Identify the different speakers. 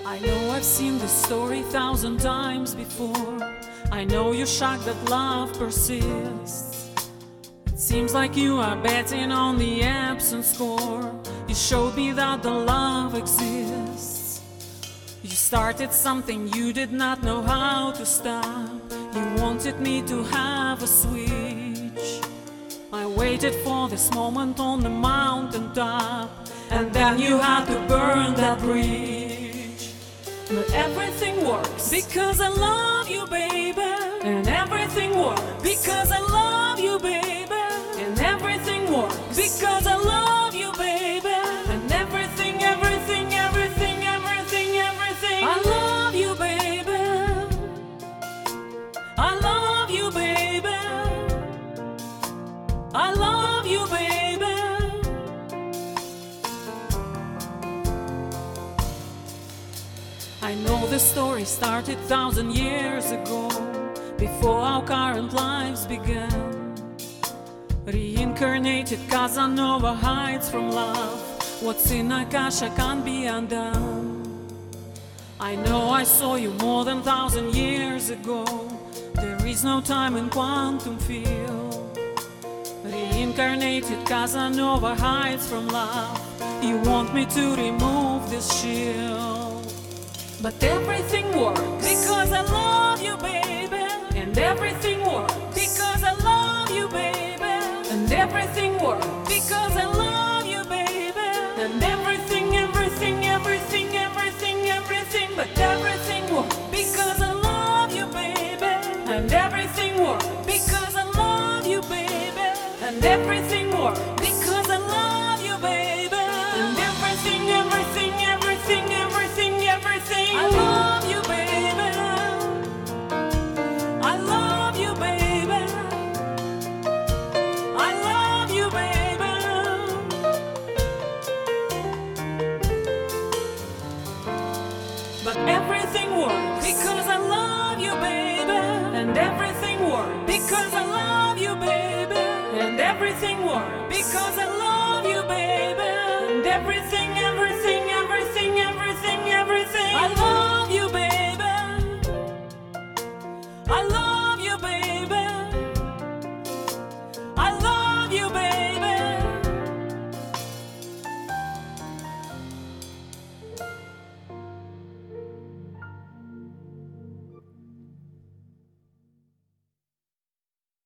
Speaker 1: I know I've seen this story 1,000 times before. I know you're shocked that love persists. It seems like you are betting on the absent score. You showed me that the love exists. You started something you did not know how to stop. You wanted me to have a switch. I waited for this moment on the mountaintop, and then you had to burn that bridge. But everything works because I love you, baby. And everything works because I love you, baby. And everything works because I love you, baby. And everything, everything, everything, everything, everything. I love you, baby. I love you, baby. I love you, baby. I know the story started 1,000 years ago, before our current lives began. Reincarnated Casanova hides from love. What's in Akasha can't be undone. I know I saw you more than 1,000 years ago. There is no time in quantum field. Reincarnated Casanova hides from love. You want me to remove this shield, but everything works because I love you, baby. And everything works because I love you, baby. And everything works because I love you, baby. And everything, everything, everything, everything, everything. But everything works because I love you, baby. And everything works because I love you, baby. And everything works because I love you, baby. And everything, everything, everything, everything, everything. I love you, baby. I love you, baby. I love you, baby. But everything works because I love you, baby. And everything works because I love you, baby. And everything works because I love you, baby. And everything, everything.